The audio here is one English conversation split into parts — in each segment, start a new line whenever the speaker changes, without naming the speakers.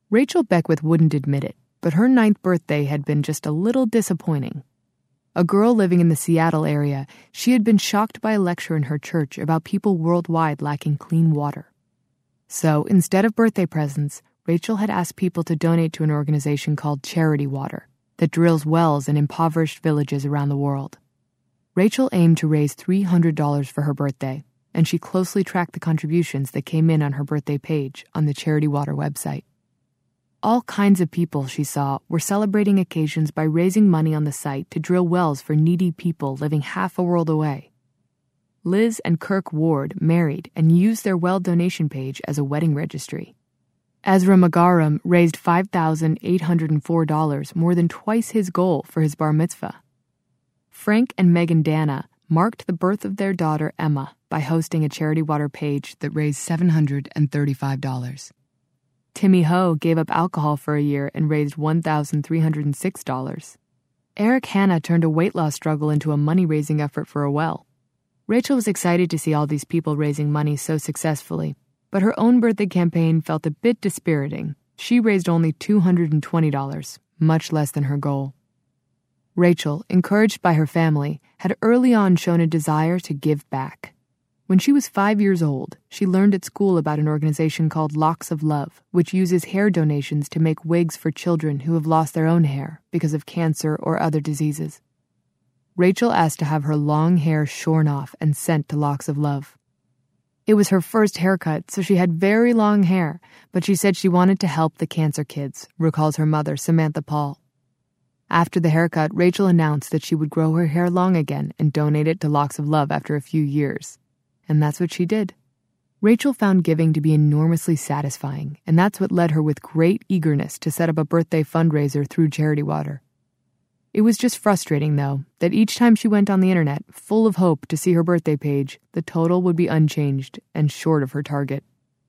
Rachel Beckwith wouldn't admit it, but her 9th birthday had been just a little disappointing. A girl living in the Seattle area, she had been shocked by a lecture in her church about people worldwide lacking clean water. So, instead of birthday presents, Rachel had asked people to donate to an organization called Charity Water that drills wells in impoverished villages around the world. Rachel aimed to raise $300 for her birthday, and she closely tracked the contributions that came in on her birthday page on the Charity Water website. All kinds of people, she saw, were celebrating occasions by raising money on the site to drill wells for needy people living half a world away. Liz and Kirk Ward married and used their well donation page as a wedding registry. Ezra Magaram raised $5,804, more than twice his goal for his bar mitzvah. Frank and Megan Dana marked the birth of their daughter Emma by hosting a Charity Water page that raised $735. Timmy Ho gave up alcohol for a year and raised $1,306. Eric Hanna turned a weight loss struggle into a money-raising effort for a well. Rachel was excited to see all these people raising money so successfully, but her own birthday campaign felt a bit dispiriting. She raised only $220, much less than her goal. Rachel, encouraged by her family, had early on shown a desire to give back. When she was 5 years old, she learned at school about an organization called Locks of Love, which uses hair donations to make wigs for children who have lost their own hair because of cancer or other diseases. Rachel asked to have her long hair shorn off and sent to Locks of Love. It was her first haircut, so she had very long hair, but she said she wanted to help the cancer kids, recalls her mother, Samantha Paul. After the haircut, Rachel announced that she would grow her hair long again and donate it to Locks of Love after a few years. And that's what she did. Rachel found giving to be enormously satisfying, and that's what led her with great eagerness to set up a birthday fundraiser through Charity Water. It was just frustrating, though, that each time she went on the internet, full of hope to see her birthday page, the total would be unchanged and short of her target.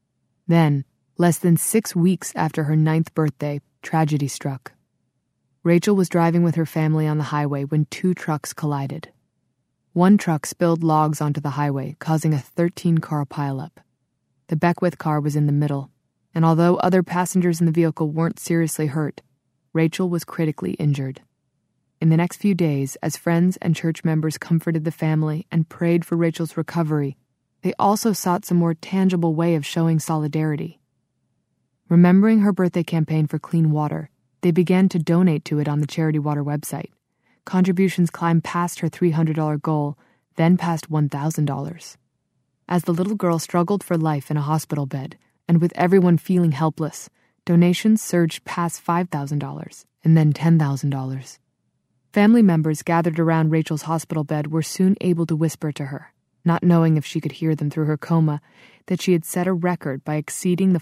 Then, less than 6 weeks after her 9th birthday, tragedy struck. Rachel was driving with her family on the highway when 2 trucks collided. One truck spilled logs onto the highway, causing a 13-car pileup. The Beckwith car was in the middle, and although other passengers in the vehicle weren't seriously hurt, Rachel was critically injured. In the next few days, as friends and church members comforted the family and prayed for Rachel's recovery, they also sought some more tangible way of showing solidarity. Remembering her birthday campaign for clean water, they began to donate to it on the Charity Water website. Contributions climbed past her $300 goal, then past $1,000. As the little girl struggled for life in a hospital bed, and with everyone feeling helpless, donations surged past $5,000 and then $10,000. Family members gathered around Rachel's hospital bed were soon able to whisper to her, not knowing if she could hear them through her coma, that she had set a record by exceeding the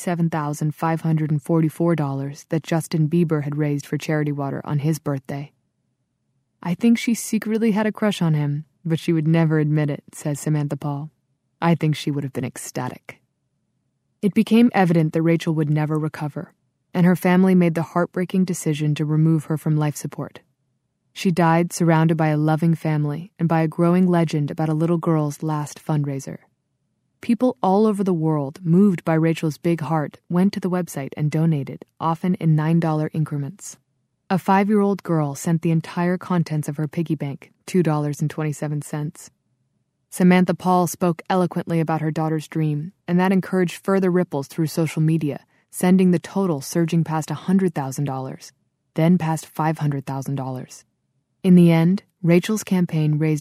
$47,544 that Justin Bieber had raised for Charity Water on his birthday. I think she secretly had a crush on him, but she would never admit it, says Samantha Paul. I think she would have been ecstatic. It became evident that Rachel would never recover, and her family made the heartbreaking decision to remove her from life support. She died surrounded by a loving family and by a growing legend about a little girl's last fundraiser. People all over the world, moved by Rachel's big heart, went to the website and donated, often in $9 increments. A 5-year-old girl sent the entire contents of her piggy bank, $2.27. Samantha Paul spoke eloquently about her daughter's dream, and that encouraged further ripples through social media, sending the total surging past $100,000, then past $500,000. In the end, Rachel's campaign raised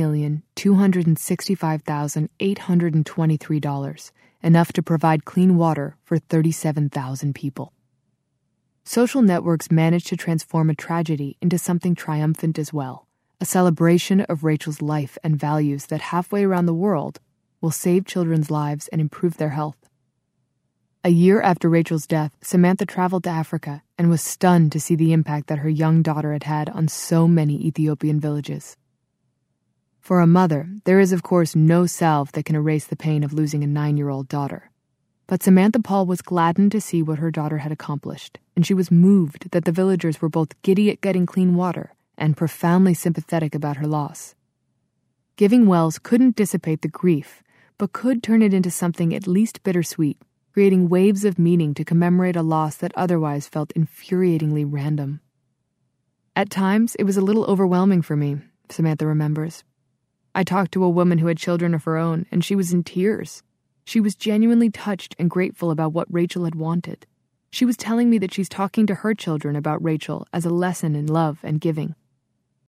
$1,265,823, enough to provide clean water for 37,000 people. Social networks managed to transform a tragedy into something triumphant as well, a celebration of Rachel's life and values that halfway around the world will save children's lives and improve their health. A year after Rachel's death, Samantha traveled to Africa and was stunned to see the impact that her young daughter had had on so many Ethiopian villages. For a mother, there is of course no salve that can erase the pain of losing a 9-year-old daughter. But Samantha Paul was gladdened to see what her daughter had accomplished, and she was moved that the villagers were both giddy at getting clean water and profoundly sympathetic about her loss. Giving wells couldn't dissipate the grief, but could turn it into something at least bittersweet, creating waves of meaning to commemorate a loss that otherwise felt infuriatingly random. At times, it was a little overwhelming for me, Samantha remembers. I talked to a woman who had children of her own, and she was in tears. She was genuinely touched and grateful about what Rachel had wanted. She was telling me that she's talking to her children about Rachel as a lesson in love and giving.